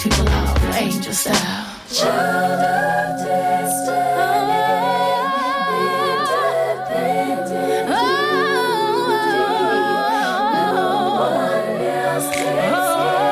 people out, angel style. Child of destiny, independent. No one else takes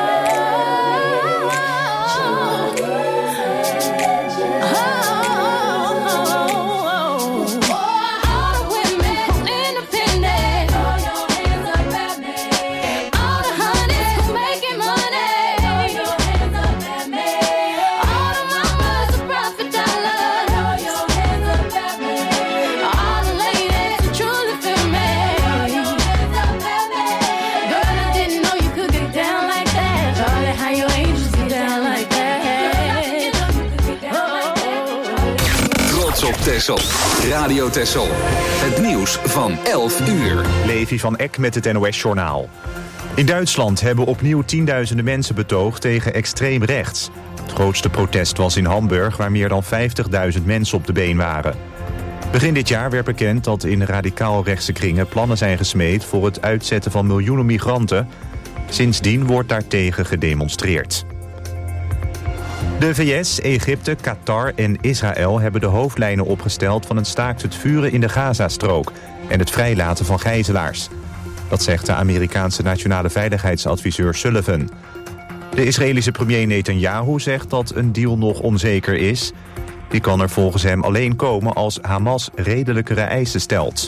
Texel. Radio Texel. Het nieuws van 11 uur. Levi van Eck met het NOS-journaal. In Duitsland hebben opnieuw tienduizenden mensen betoogd tegen extreem rechts. Het grootste protest was in Hamburg, waar meer dan 50.000 mensen op de been waren. Begin dit jaar werd bekend dat in radicaal-rechtse kringen plannen zijn gesmeed voor het uitzetten van miljoenen migranten. Sindsdien wordt daartegen gedemonstreerd. De VS, Egypte, Qatar en Israël hebben de hoofdlijnen opgesteld van een staakt het vuren in de Gazastrook en het vrijlaten van gijzelaars. Dat zegt de Amerikaanse nationale veiligheidsadviseur Sullivan. De Israëlische premier Netanyahu zegt dat een deal nog onzeker is. Die kan er volgens hem alleen komen als Hamas redelijkere eisen stelt.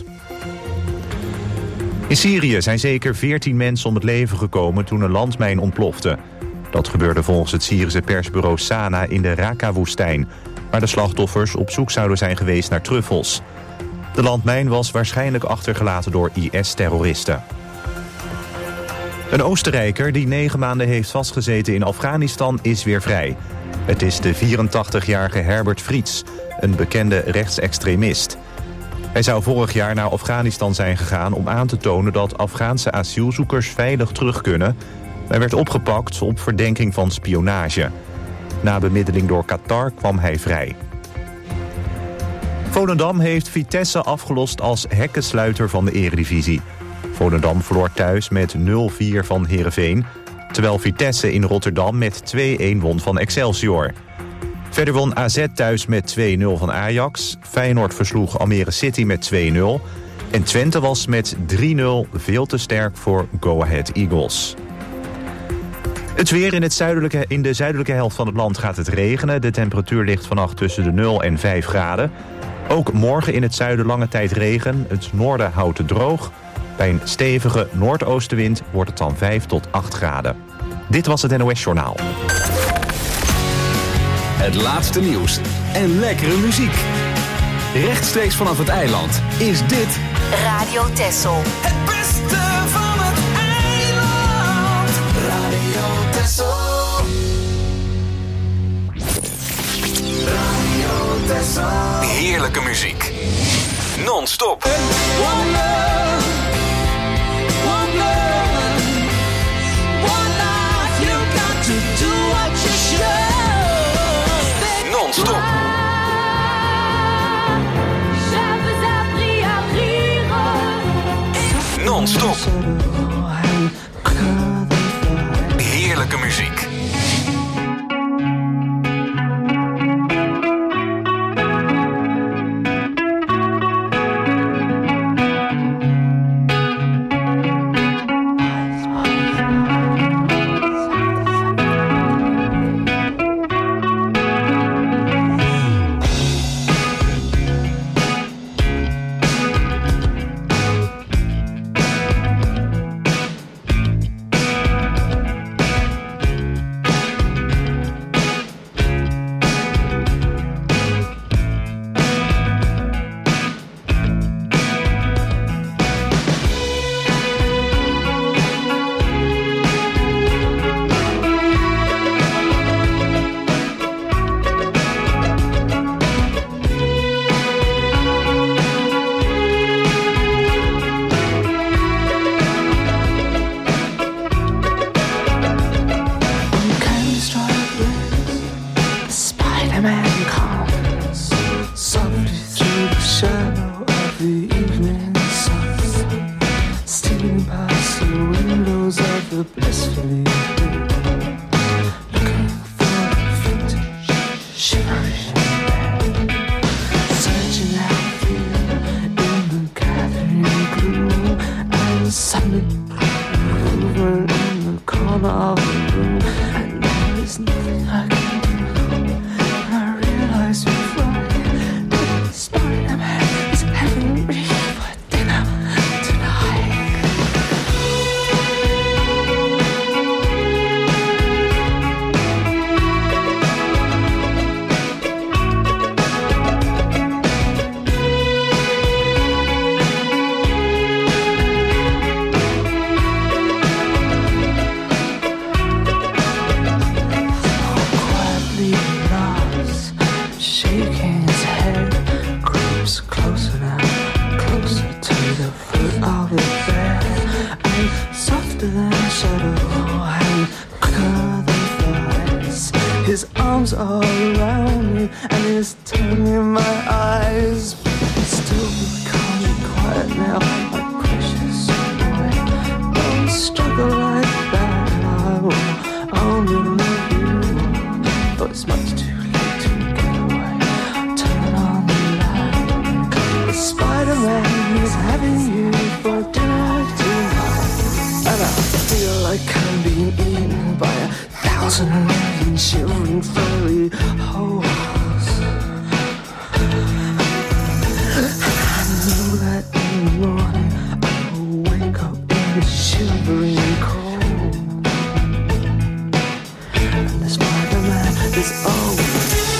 In Syrië zijn zeker 14 mensen om het leven gekomen toen een landmijn ontplofte. Dat gebeurde volgens het Syrische persbureau Sana in de Raqqa-woestijn, waar de slachtoffers op zoek zouden zijn geweest naar truffels. De landmijn was waarschijnlijk achtergelaten door IS-terroristen. Een Oostenrijker die 9 maanden heeft vastgezeten in Afghanistan is weer vrij. Het is de 84-jarige Herbert Friets, een bekende rechtsextremist. Hij zou vorig jaar naar Afghanistan zijn gegaan om aan te tonen dat Afghaanse asielzoekers veilig terug kunnen. Hij werd opgepakt op verdenking van spionage. Na bemiddeling door Qatar kwam hij vrij. Volendam heeft Vitesse afgelost als hekkensluiter van de Eredivisie. Volendam verloor thuis met 0-4 van Heerenveen, terwijl Vitesse in Rotterdam met 2-1 won van Excelsior. Verder won AZ thuis met 2-0 van Ajax, Feyenoord versloeg Almere City met 2-0... en Twente was met 3-0 veel te sterk voor Go Ahead Eagles. Het weer in de zuidelijke helft van het land gaat het regenen. De temperatuur ligt vannacht tussen de 0 en 5 graden. Ook morgen in het zuiden lange tijd regen. Het noorden houdt het droog. Bij een stevige noordoostenwind wordt het dan 5 tot 8 graden. Dit was het NOS Journaal. Het laatste nieuws en lekkere muziek. Rechtstreeks vanaf het eiland is dit Radio Texel. Het beste van het eiland. Radio Texel. Radio Texel. heerlijke muziek. Non-stop. One love, one love, one life. You got to do what you should. Non-stop. Non-stop. Heerlijke muziek. Blissfully looking for shadow and quicker than flies. His arms are around me and his tongue in my eyes. Still can't be quiet now, my precious boy. Don't struggle like that, I will only love you more. But it's much too late to get away. Turn on the light. Spider-Man is having you for dinner tonight. And I feel like I'm being eaten by 1,000 million shivering furry holes. I know that in the morning I will wake up in the shivering cold. And the Spider-Man is always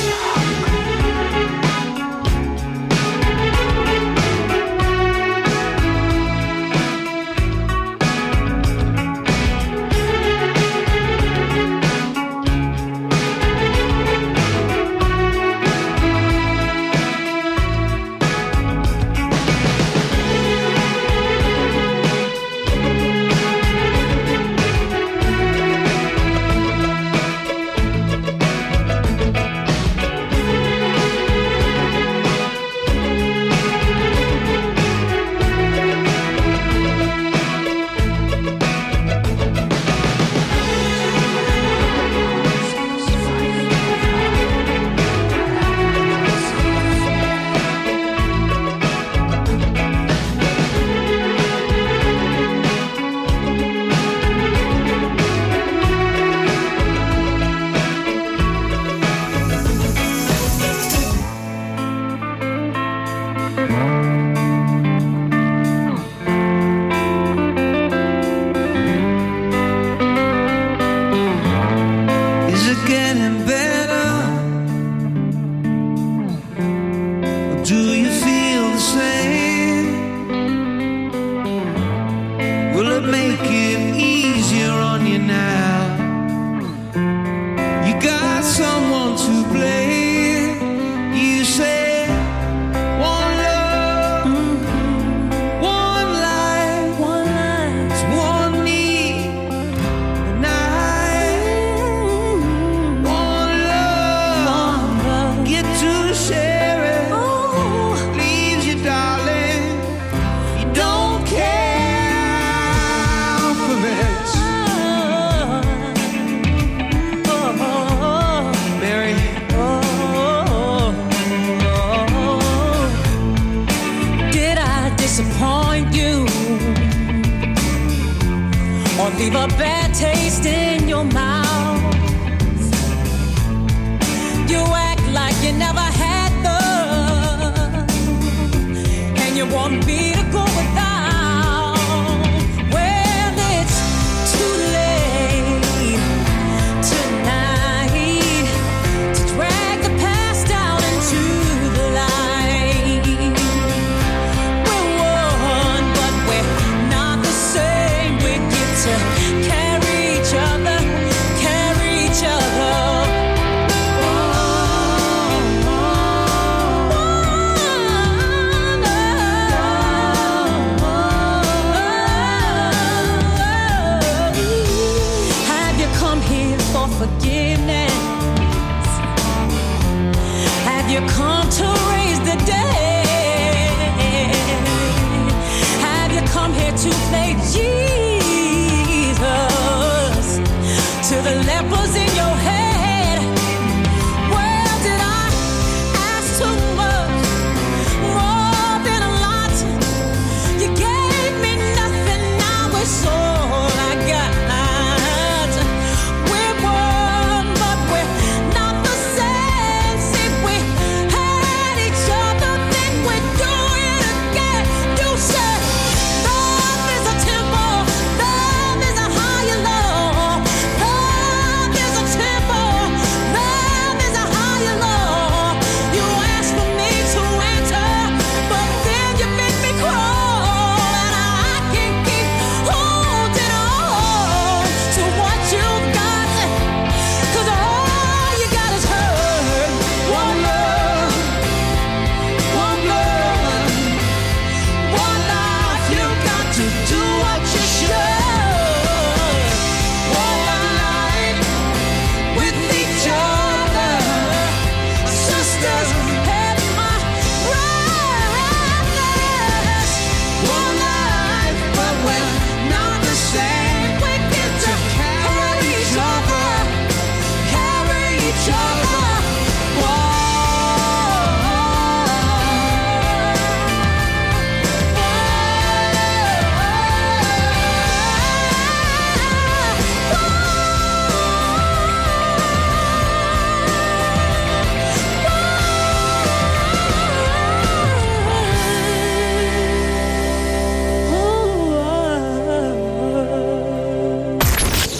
leave a bad taste in your mouth. You act like you never had love, and you want me to go without. Well, it's too late tonight to drag the past down into the light. We're one, but we're not the same. We get to carry each other, carry each other. Forgiveness. Have you come to raise the dead? Have you come here to play Jesus to the lepers in your head? Well, did I ask too much? More than a lot. You gave me nothing, now it's all I got. Love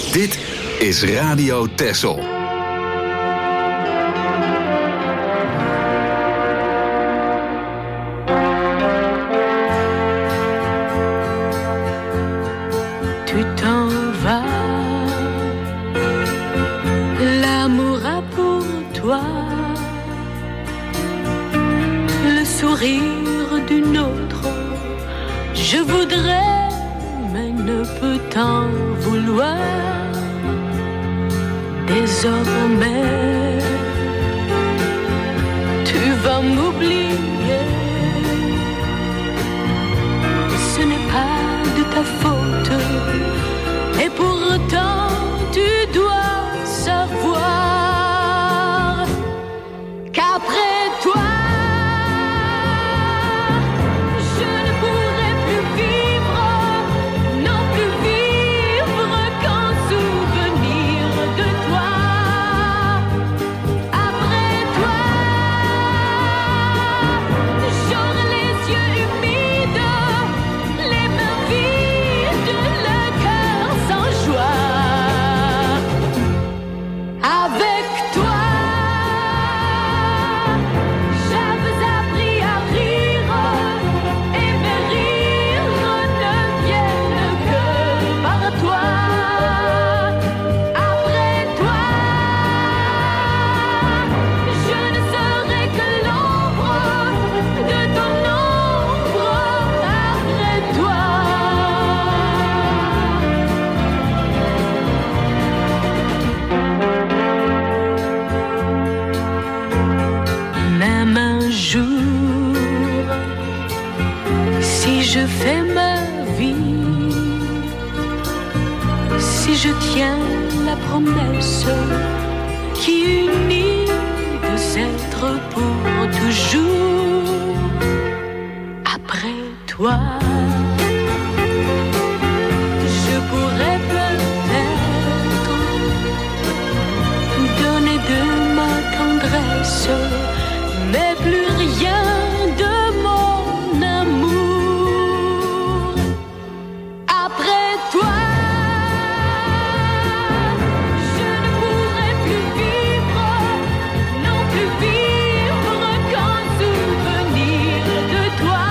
Dit is Radio Texel. Tu t'en vas, l'amour a pour toi le sourire d'une autre. Je voudrais, mais ne peux t'en vouloir. Désormais, tu vas m'oublier. Ce n'est pas de ta faute. Et pourtant, tu dois savoir qu'après toi, je fais ma vie, si je tiens la promesse qui unit deux êtres pour toujours. Après toi, je pourrais peut-être donner de ma tendresse, mais plus rien de mon amour. Après toi, je ne pourrai plus vivre, non plus vivre qu'en souvenir de toi.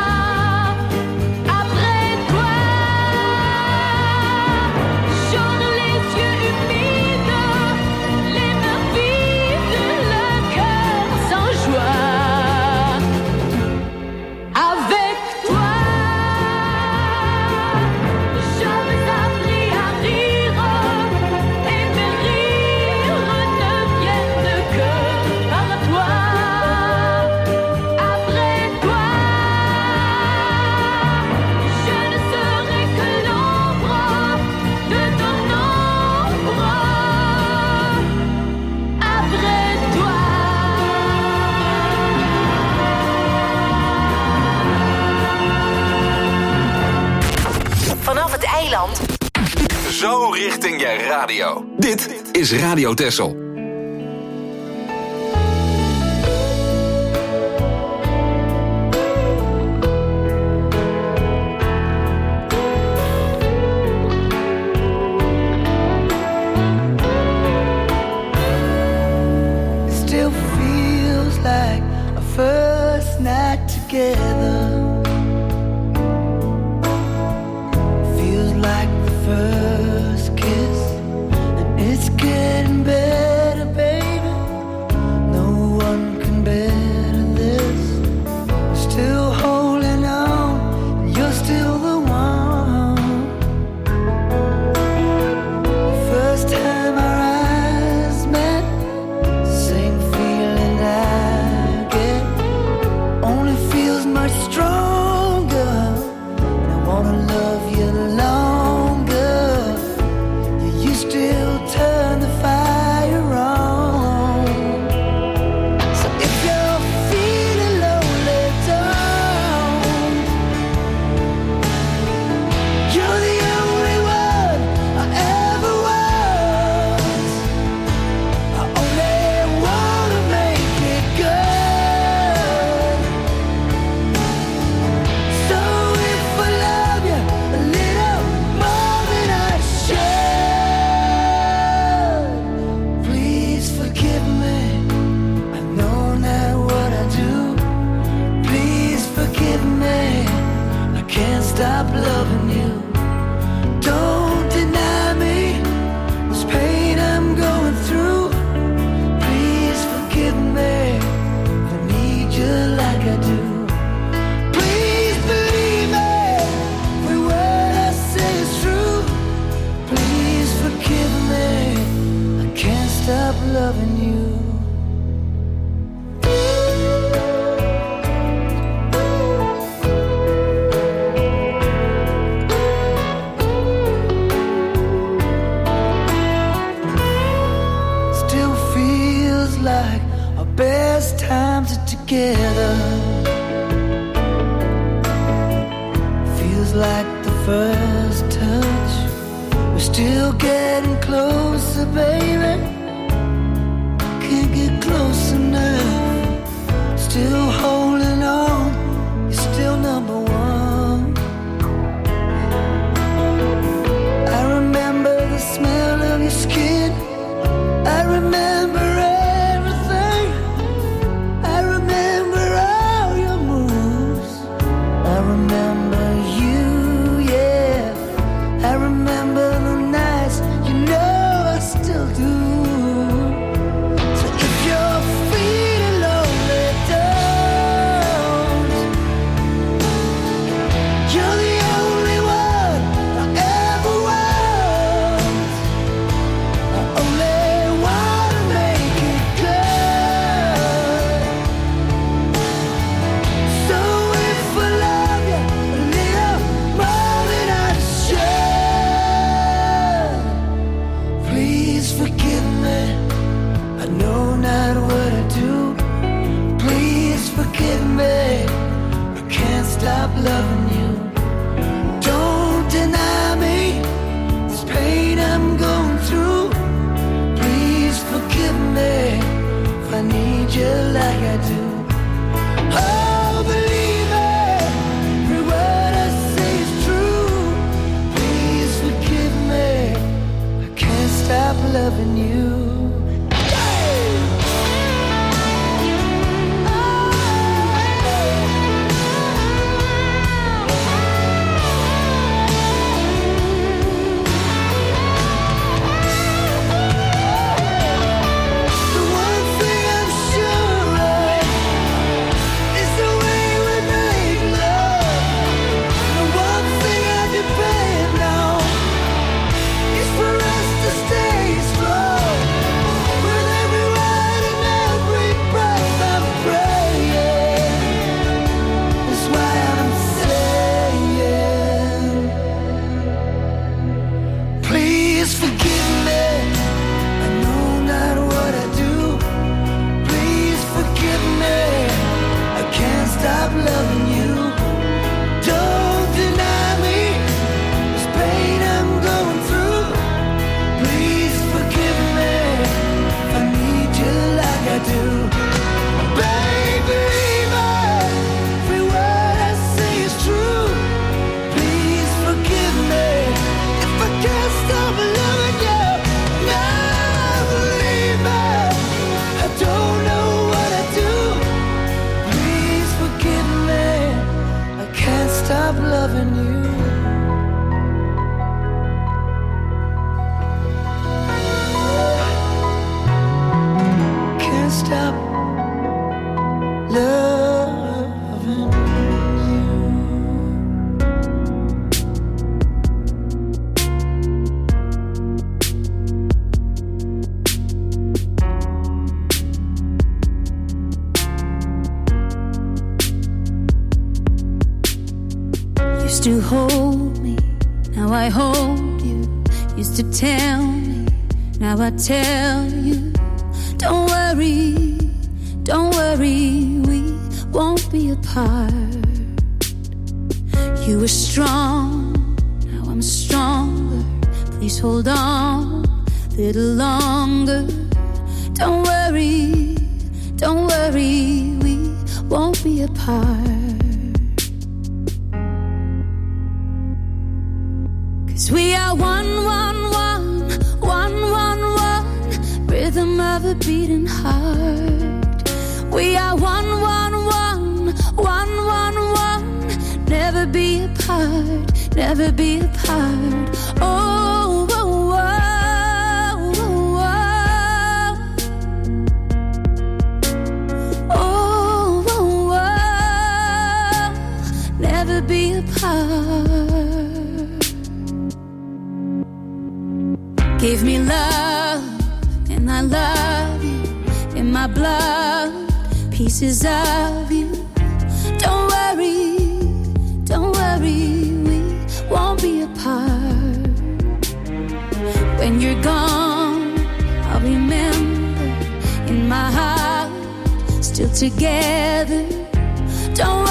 Après toi, j'aurai les yeux humides, les mains vides, le cœur sans joie. Avec toi, j'avais appris à rire, et mes rires ne viennent que par toi. Après toi, je ne serai que l'ombre de ton ombre. Après toi. Vanaf het eiland. Zo richting je radio. Dit is Radio Texel. It still feels like a first night together. Feels like the first kiss, and it's getting better. loving you. Still feels like our best times are together. Feels like the first touch. We're still getting closer, baby. Can't get close enough. Still holding on. You're still number one. I remember the smell of your skin. I remember everything. I remember all your moves. I remember you, yeah. I remember the nights, you know I still do. So if you're feeling lonely, don't. You're the only one I ever want. I only wanna make it good. So if I love you a little more than I should, please forgive me. I know not what I do. Please forgive me. I can't stop loving you. Don't deny me this pain I'm going through. Please forgive me if I need you like I do. Oh, believe me, every word I say is true. Please forgive me. I can't stop loving you. The one thing I'm sure of is the way we make love. The one thing I depend on is for us to stay strong. With every word and every breath I'm praying. That's why I'm saying, please forgive me. I know not what I do. Please forgive me. I can't stop loving you. Don't deny me this pain I'm going through. Please forgive me if I need you like I do. Baby, every word I say is true. Please forgive me if I can't stop loving you. Now believe me, I don't know what I do. Please forgive me, I can't stop loving you. Can't stop loving you. Used to hold me, now I hold you. Used to tell me, now I tell you. Don't worry, we won't be apart. You were strong, now I'm stronger. Please hold on a little longer. Don't worry, we won't be apart. 'Cause we are one, rhythm of a beating heart. We are one, never be apart, never be apart. Oh, oh, oh, oh, oh, oh, oh, oh, never be apart. Give me love and I love you. in my blood, pieces of you. Don't worry, we won't be apart. When you're gone, I'll remember in my heart, still together. Don't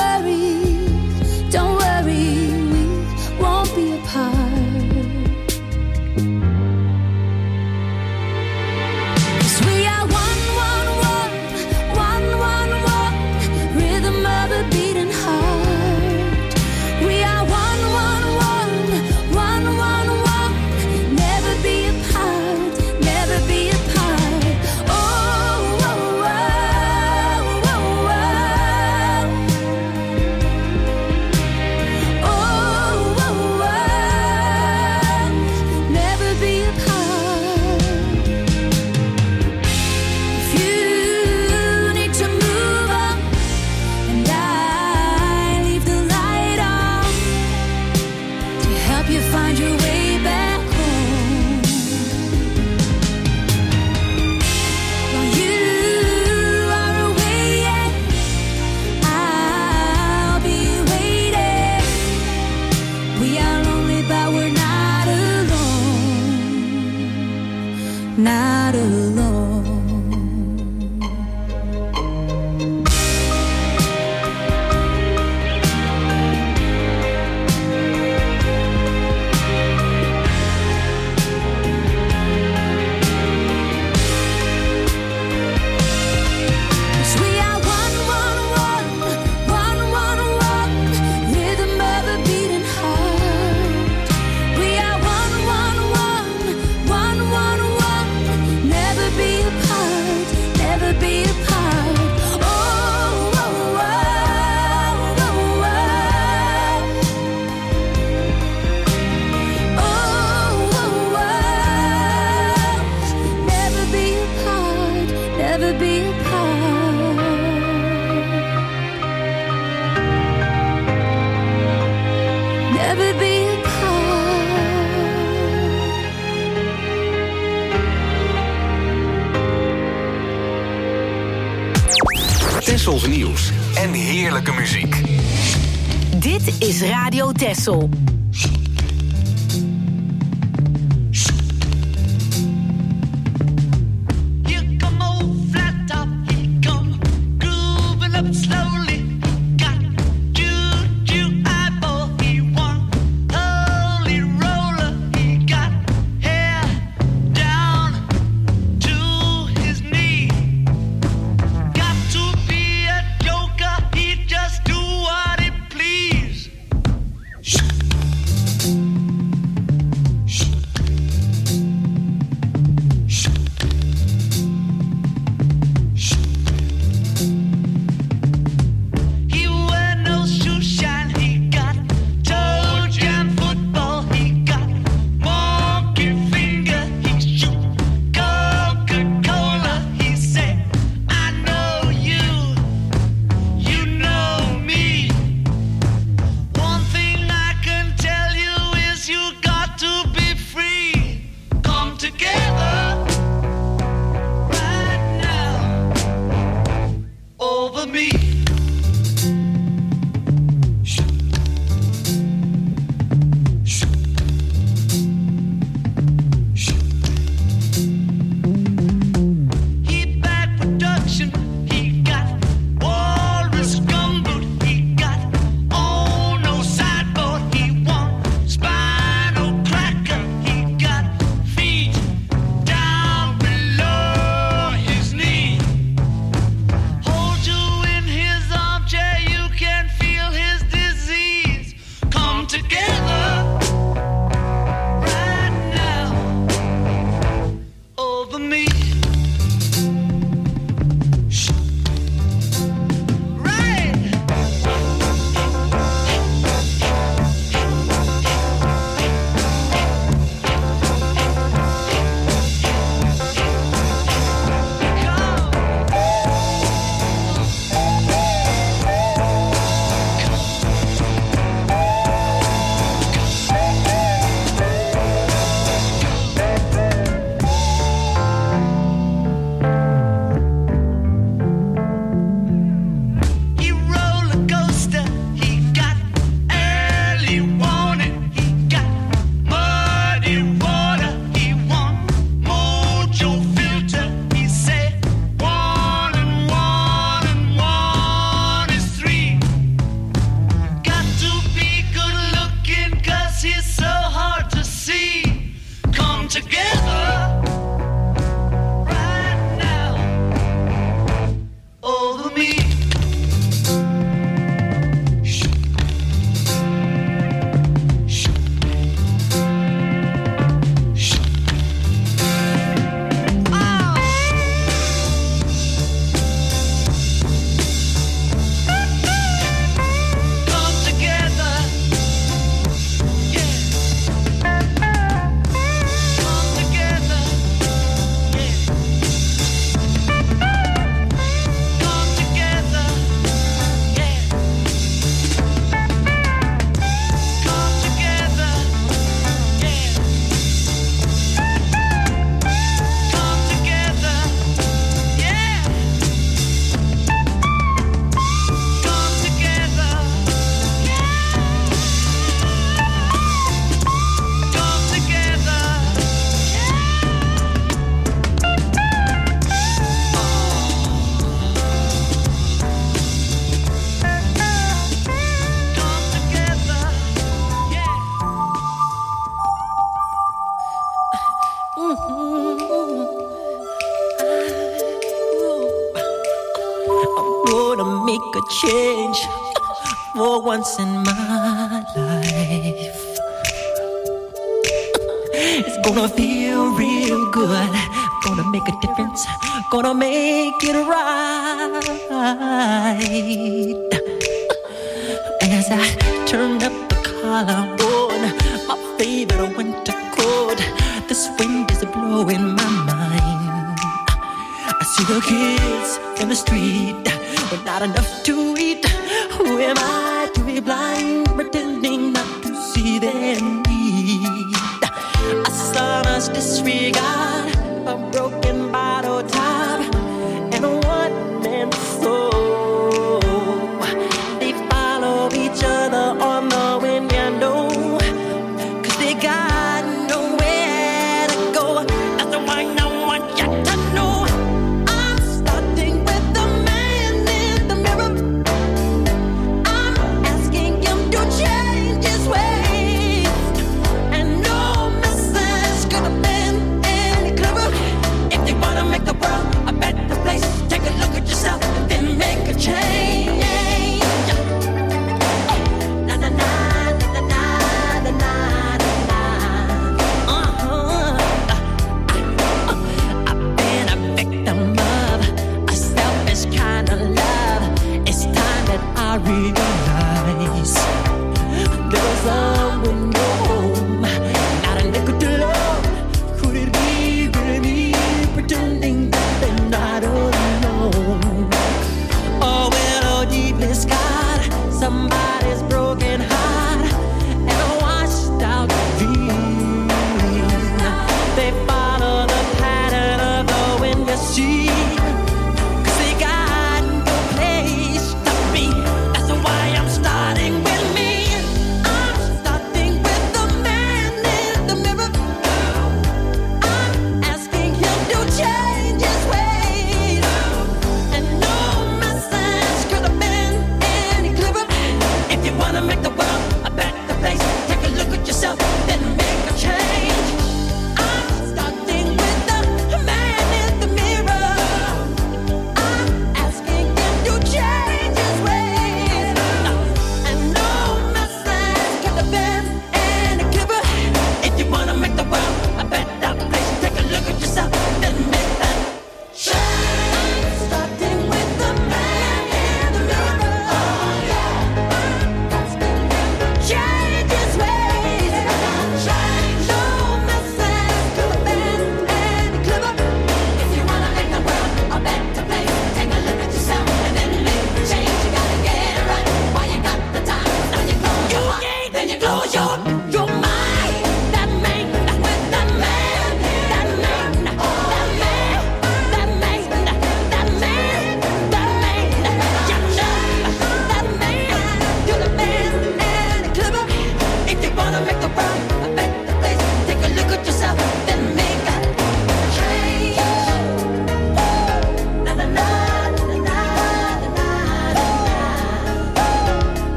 worry, we won't be apart. 'Cause we are one, rhythm of a beating heart. We are one, never be apart, never be apart. Oh, oh, oh, oh, oh. Oh, oh, oh, never be apart. If you need to move on, and I leave the light on to help you find your way back home. While you are away, yeah, I'll be waiting. We are lonely, but we're not alone. Not alone. We are one, rhythm of a beating heart. We are one, never be apart, never be apart. Oh, oh, oh, oh, oh. Oh, oh, oh, never be apart, never be apart. Never be Tessels nieuws en heerlijke muziek. Dit is Radio Tessel. Here come old flat top, he come grooving up slowly. Got juju eyeball, he one holy roller. He got hair down to his knee. Got to be a joker, he just do what he please. He wear no shoe shine, he got toe jam football, he got monkey finger, he shoot Coca-Cola, he say, I know you, you know me. One thing I can tell you is you got to be free. Come together right now over me. He back production, he got walrus gumboot, he got on no sideboard, he want spinal cracker, he got feet I'm gonna make a change for once in my life. It's gonna feel real good. Gonna make a difference. Gonna make it right. As I turn up the collar on my favorite winter coat, this wind is blowing my mind. I see the kids in the street with not enough to eat. Who am I to be blind, pretending not to see their need? A son's disregard, a broken bottle top, and a one-man soul. They follow each other on the wind, you know, 'cause they got nowhere to go. That's why I want you to know I'm starting with the man in the mirror. I'm asking him to change his ways, and no message could have been any clearer. If you wanna make the world a better place, take a look at yourself and then make a change. Na na na na na na na na. I've been a victim of a selfish kind of love. It's time that I realize there was someone no home, not a nickel to love. Could it be really me pretending that they're not alone? Oh, well, oh, deeply scarred, somebody's broken heart and a washed out dream. They follow the pattern of the wind, you see, 'cause they got no place to be. That's why I'm starting with me. I'm starting with the man in the mirror. I'm asking him to change his ways, and no message could have been any clearer. If you wanna make the world a better place, take a look at yourself, then make a change. I'm starting with the man in the mirror.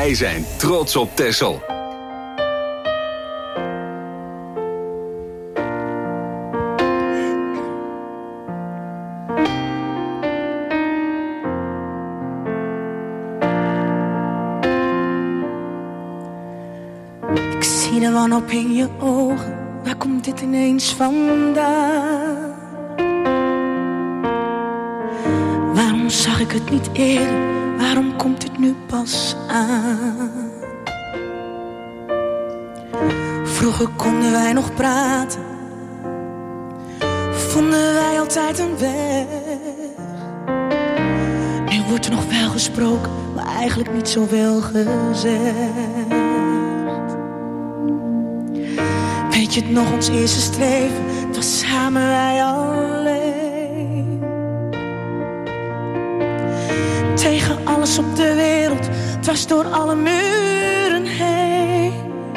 Wij zijn trots op Texel. Ik zie de wanhoop in je ogen. Waar komt dit ineens vandaan? Waarom zag ik het niet eerder? Waarom komt dit nu pas aan? Vroeger konden wij nog praten. Vonden wij altijd een weg. Nu wordt er nog wel gesproken, maar eigenlijk niet zoveel gezegd. Weet je het nog, ons eerste streven? Het was samen wij alleen. Tegen alles op de wereld, dwars door alle muren heen.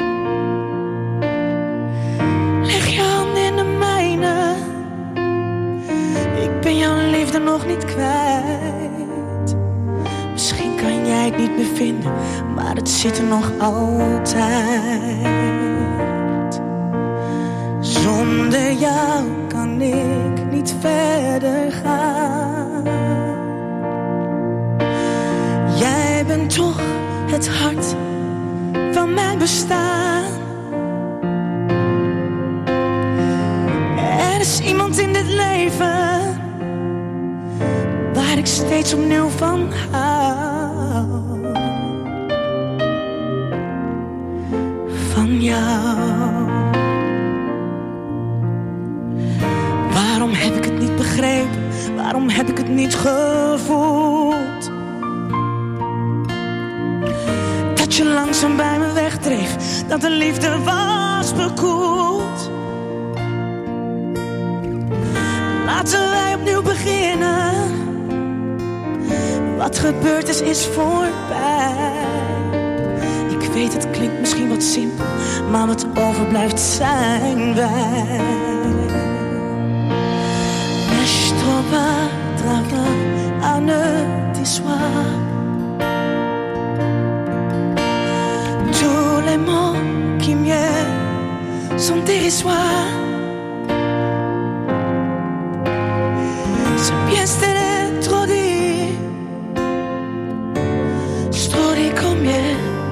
Leg je handen in de mijne. Ik ben jouw liefde nog niet kwijt. Misschien kan jij het niet meer vinden, maar het zit er nog altijd. Zonder jou kan ik niet verder gaan. Jij bent toch het hart van mijn bestaan. Er is iemand in dit leven waar ik steeds opnieuw van hou. Van jou. Waarom heb ik het niet begrepen? Waarom heb ik het niet gevoeld? Dat je langzaam bij me wegdreef, dat de liefde was bekoeld. Laten wij opnieuw beginnen. Wat gebeurd is voorbij. Ik weet het klinkt misschien wat simpel, maar wat overblijft zijn wij. Je reviendra à ne t'issoir. Tous les mots qui mieux sont dérisoires. C'est bien c'était trop dit. C'est trop dit combien.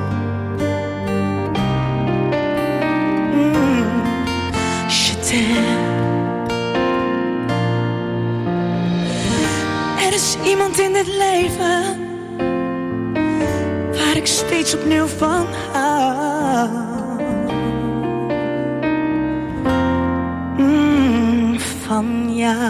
Je t'aime. Er is iemand in dit leven waar ik steeds opnieuw van hou. Van jou.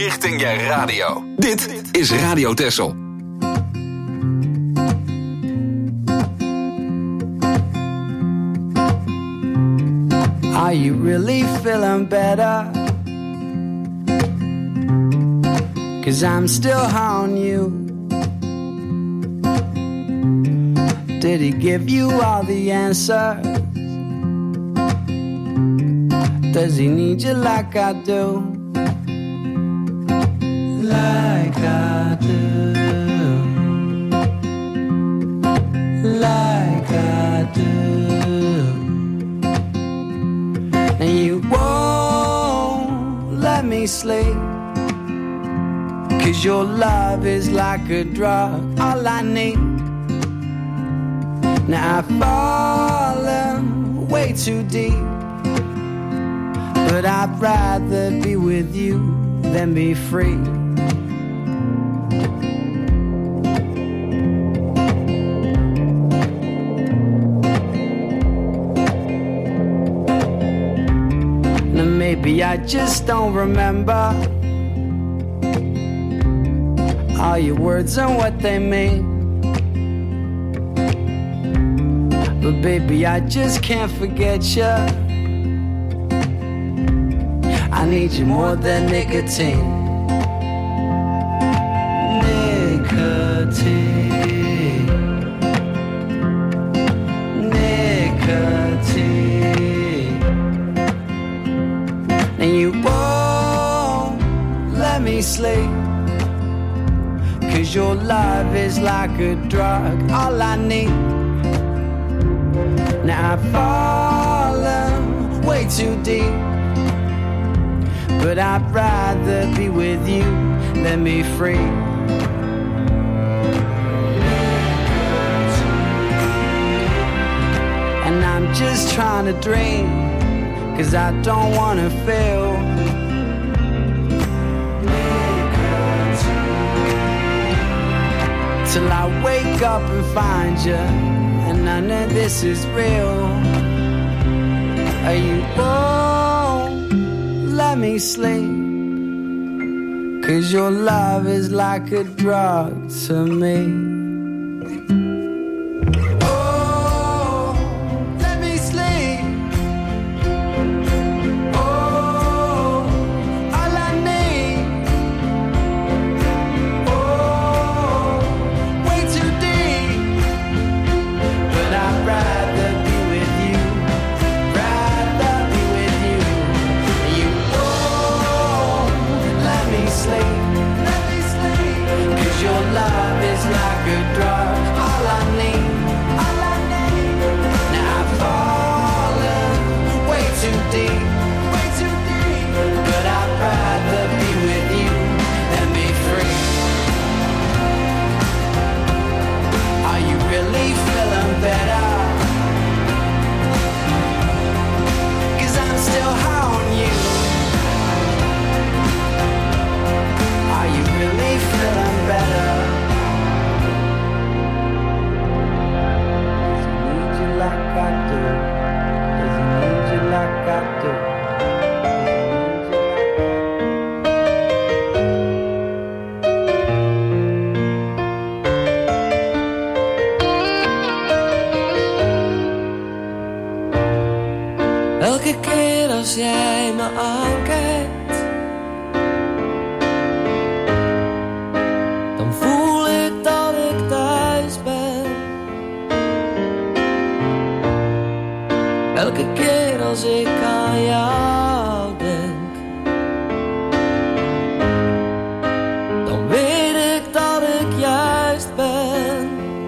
richting je radio. Dit is Radio Texel. Are you really feeling better? 'Cause I'm still on you. Did he give you all the answers? Does he need you like I do? Like I do. Like I do. And you won't let me sleep, 'cause your love is like a drug, all I need. Now I've fallen way too deep, but I'd rather be with you than be free. Now maybe I just don't remember all your words and what they mean, but baby, I just can't forget you. I need you more than nicotine. Nicotine. Nicotine. And you won't let me sleep, 'cause your love is like a drug, all I need. Now I've fallen way too deep, but I'd rather be with you than be free. And I'm just trying to dream, 'cause I don't wanna feel. Till I wake up and find you, and I know this is real. Are you won't let me sleep, 'cause your love is like a drug to me. Oh, let me sleep. Oh, all I need. Oh, way too deep, but I'd rather be with you. Rather be with you. You won't let me sleep. Let me sleep. 'Cause your love is like a drug. All I need. All I need. Now I've fallen way too deep. Way too deep. But I'd rather be with you than be free. Are you really feeling better? 'Cause I'm still on you. Are you really feeling better? Does he need you like I do? Does he need you like I do? Elke keer als jij me aankijkt, dan voel ik dat ik thuis ben. Elke keer als ik aan jou denk, dan weet ik dat ik juist ben.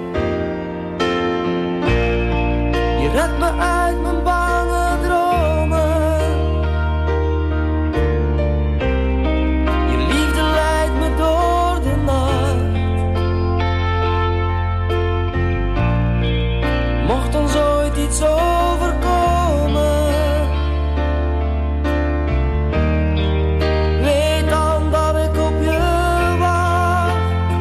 Je redt me uit mijn bange dromen. Je liefde leidt me door de nacht. Mocht ons ooit iets overkomen, weet dan dat ik op je wacht.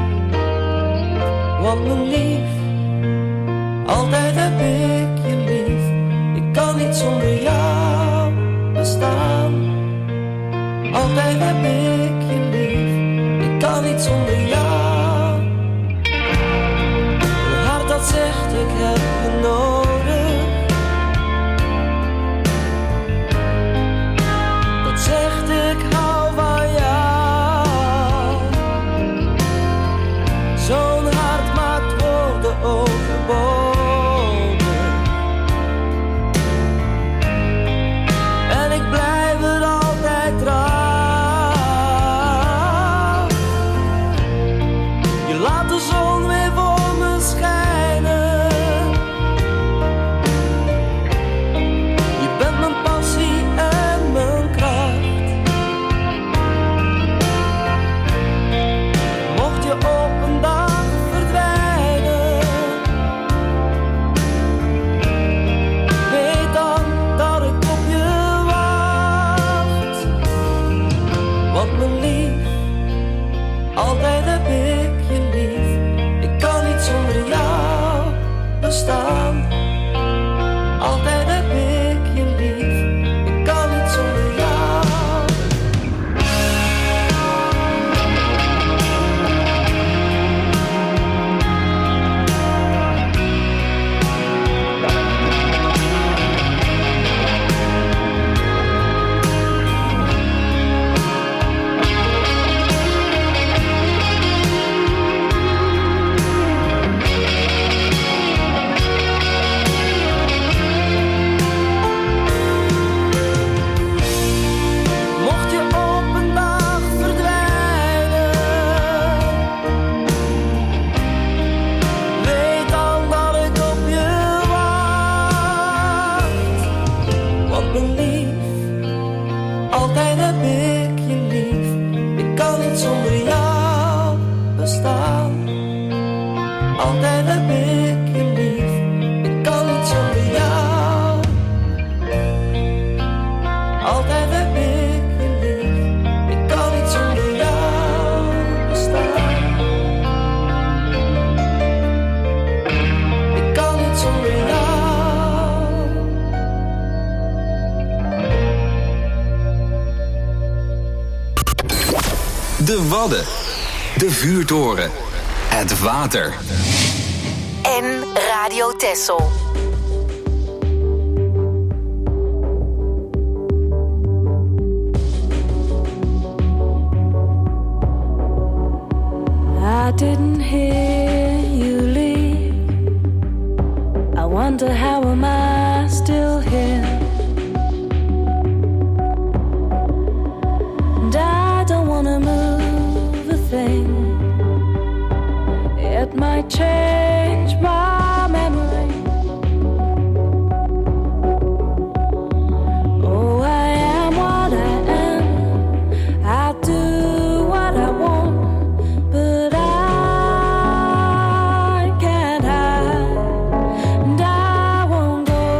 Want mijn lief, altijd heb ik je lief. Ik kan niet zonder jou bestaan. Altijd heb ik je lief. Altijd heb ik je lief, ik kan niet zonder jou. Altijd heb ik je lief, ik kan niet zonder jou bestaan. Ik kan niet zonder jou. De Wadden, de vuurtoren, het water. En Radio Texel. I didn't hear you leave. I wonder how am I still here? And I don't wanna move a thing. It might change my memory. Oh, I am what I am. I do what I want. But I can't hide, and I won't go,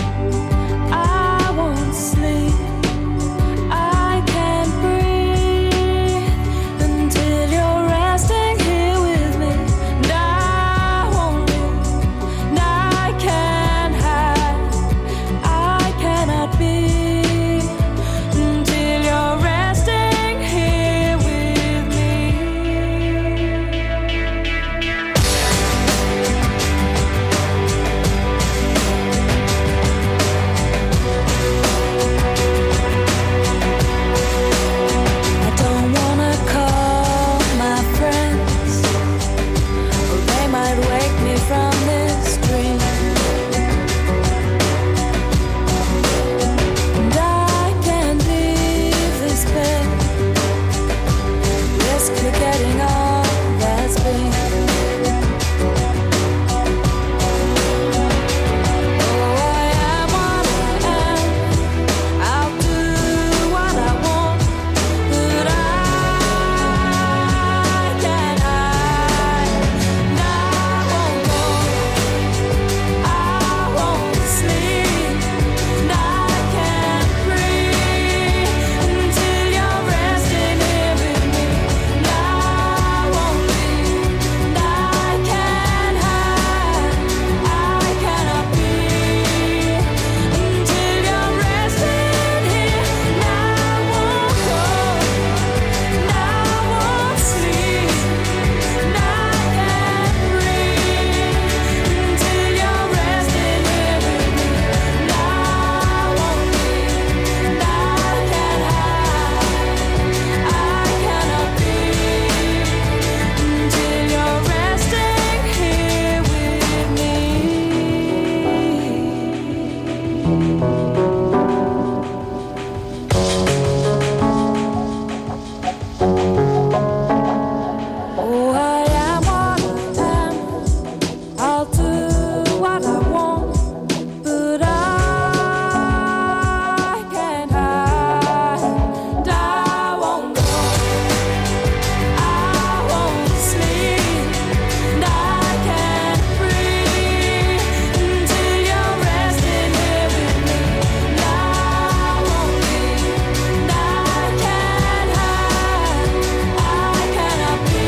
I won't sleep, I can't breathe until you're resting here with me. And I won't leave, and I can't hide, I cannot be until you're resting here with me. I don't wanna call my friends, or they might wake me from this dream. And I can't leave this bed, risk forgetting all that's been. Oh, I am what I am. I'll do what I want, but I can't hide. And I won't go, I won't sleep, and I can't breathe until you're resting here with me. And I won't leave, and I can't hide, I cannot be until you're resting here. And I won't go, and I won't sleep, and I can't breathe until you're resting here with me. And I won't leave, and I can't hide, I cannot be until you're resting here with me. Oh, I am what I am. I'll do what I want, but I can't hide, and I won't go, I won't sleep, and I can't breathe until you're resting here with me. And I won't leave, and I can't hide, I cannot be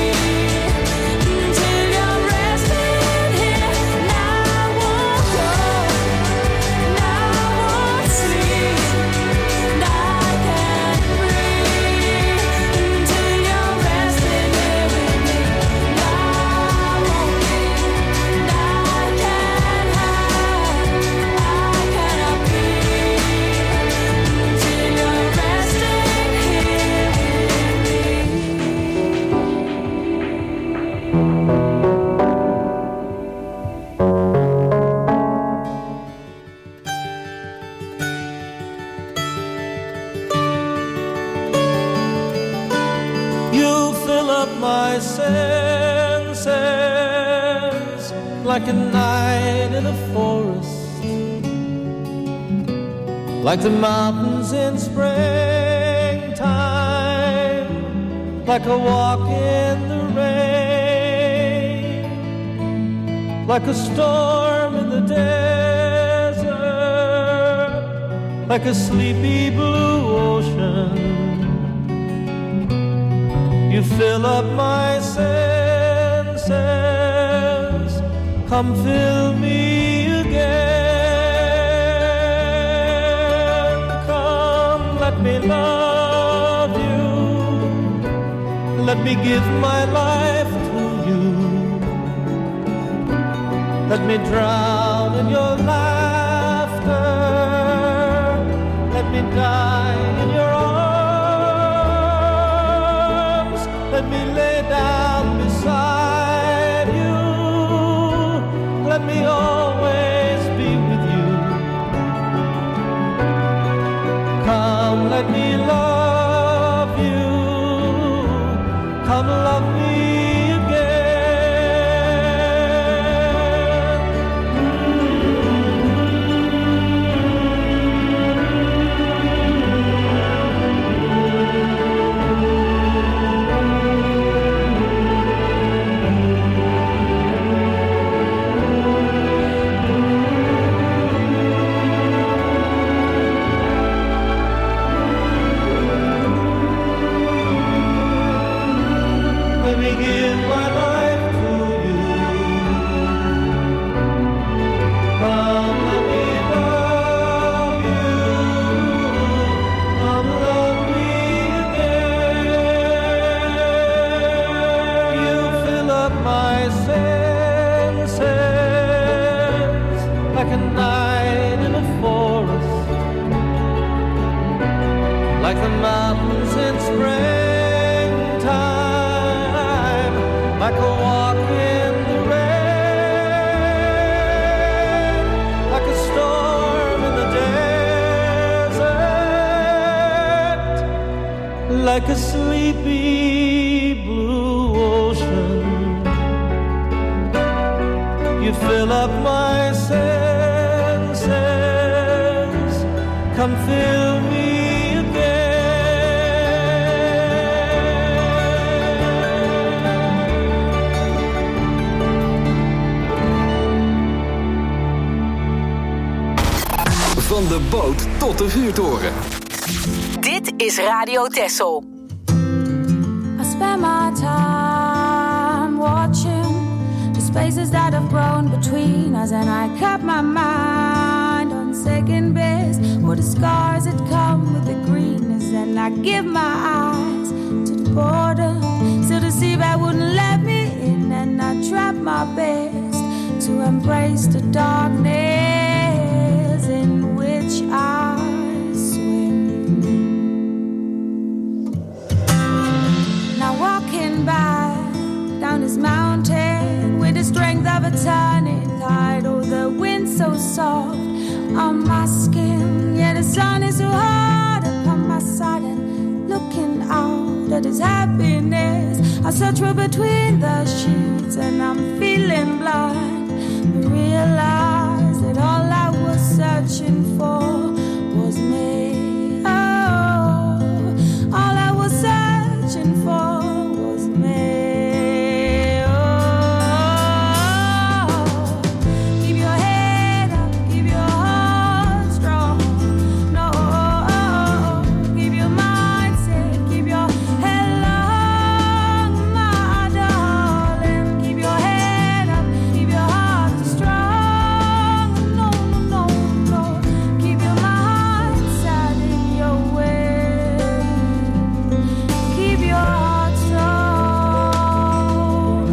until you're resting here. And I won't go, and I won't sleep, and I can't breathe until you're resting here with me. And I won't leave, and I can't hide, I cannot be until you're resting here You fill up my senses like a night in a forest, like the mountains in springtime, like a walk in the rain. like a storm in the desert, like a sleepy blue ocean. You fill up my senses, come fill me again. Come, let me love you, let me give my life to you. Let me drown in your laughter, let me die in your arms, let me lay down beside you, let me always be with you. Come, let me love you, come love me again. Let me give my life to you. Come, let me love you. Come, love me again. You fill up my senses like a night in a forest, like the mountains in springtime, like a walk in the rain, like a storm in the desert, like a sleepy blue ocean. You fill up my senses, come fill me Van de boot tot de vuurtoren. Dit is Radio Texel. I spend my time watching the spaces that have grown between us, and I kept my mind on second best for the scars that come with the greenness, and I give my eyes to the border, still the seabed wouldn't let me in, and I tried my best to embrace the darkness in which I swim. Now walking back down this mountain with the strength of a turning tide, oh the wind's so soft on my skin, yeah the sun is so hard upon my side, and looking out at this happiness I search for between the sheets, and I'm feeling blind, but realize that all I was searching for was me. Oh, all I was searching for was me. Oh, keep your head up, keep your heart strong. No, keep your mind set, keep your head long, my darling. Keep your head up, keep your heart strong. No, no, no, keep your mind set in your way. Keep your heart strong.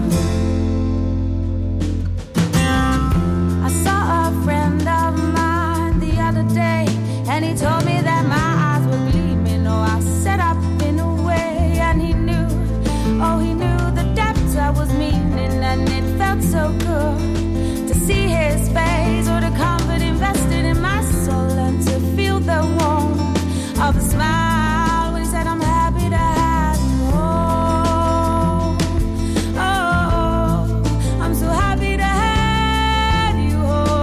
I saw a friend of mine the other day, and he told me that my eyes were gleaming. Oh, I sat up in a way, and he knew, oh, he knew the depths I was meaning, and it felt so good to see his face, or the comfort invested in my soul, and to feel the warmth of a smile when he said, I'm happy to have you home. Oh, I'm so happy to have you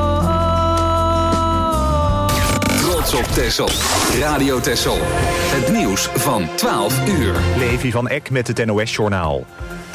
home. Trots op Texel. Radio Texel. Het nieuws van 12 uur. Levi van Eck met het NOS-journaal.